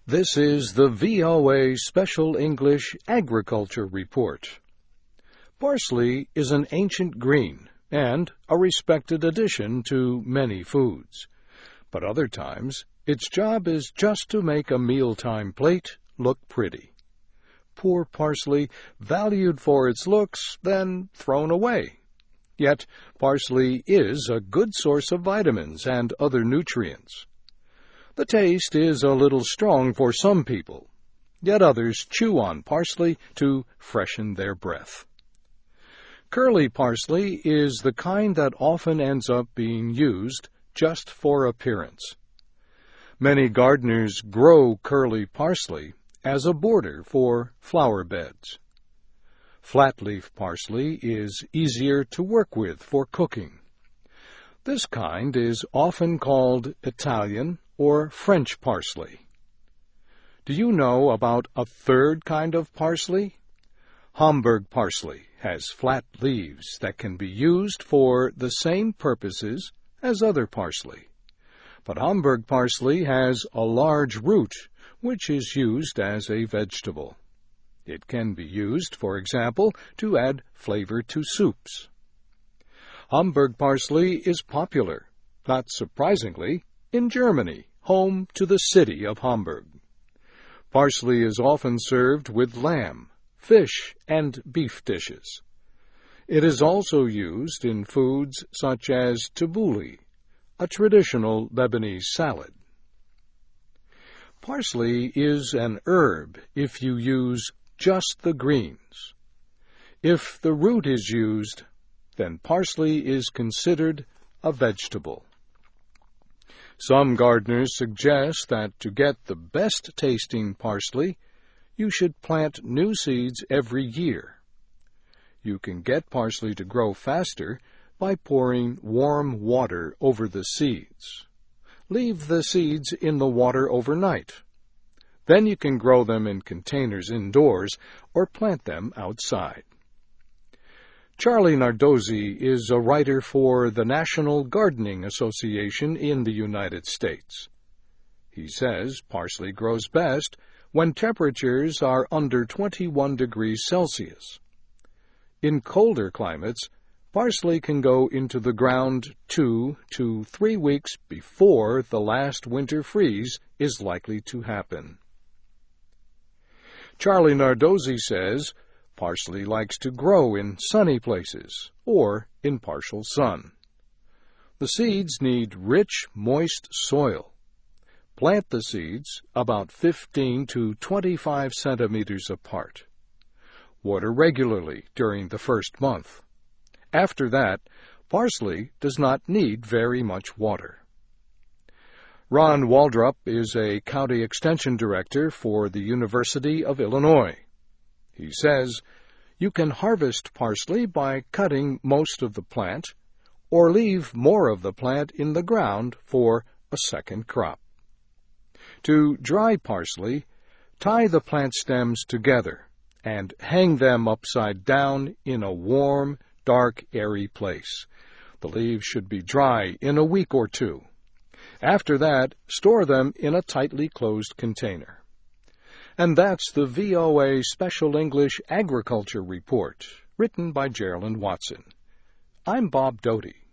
This is the VOA Special English Agriculture Report. Parsley is an ancient green and a respected addition to many foods. But other times, its job is just to make a mealtime plate look pretty. Poor parsley, valued for its looks, then thrown away. Yet, parsley is a good source of vitamins and other nutrients. The taste is a little strong for some people, yet others chew on parsley to freshen their breath. Curly parsley is the kind that often ends up being used just for appearance. Many gardeners grow curly parsley as a border for flower beds. Flat-leaf parsley is easier to work with for cooking. This kind is often called Italian or French parsley. Do you know about a third kind of parsley? Hamburg parsley has flat leaves that can be used for the same purposes as other parsley. But Hamburg parsley has a large root, which is used as a vegetable. It can be used, for example, to add flavor to soups. Hamburg parsley is popular, not surprisingly, in Germany, home to the city of Hamburg. Parsley is often served with lamb, fish, and beef dishes. It is also used in foods such as tabbouleh, a traditional Lebanese salad. Parsley is an herb if you use just the greens. If the root is used, then parsley is considered a vegetable. Some gardeners suggest that to get the best-tasting parsley, you should plant new seeds every year. You can get parsley to grow faster by pouring warm water over the seeds. Leave the seeds in the water overnight. Then you can grow them in containers indoors or plant them outside. Charlie Nardozzi is a writer for the National Gardening Association in the United States. He says parsley grows best when temperatures are under 21 degrees Celsius. In colder climates, parsley can go into the ground 2 to 3 weeks before the last winter freeze is likely to happen. Charlie Nardozzi says parsley likes to grow in sunny places or in partial sun. The seeds need rich, moist soil. Plant the seeds about 15 to 25 centimeters apart. Water regularly during the first month. After that, parsley does not need very much water. Ron Waldrop is a county extension director for the University of Illinois. He says, you can harvest parsley by cutting most of the plant or leave more of the plant in the ground for a second crop. To dry parsley, tie the plant stems together and hang them upside down in a warm, dark, airy place. The leaves should be dry in a week or two. After that, store them in a tightly closed container. And that's the VOA Special English Agriculture Report, written by Geraldine Watson. I'm Bob Doty.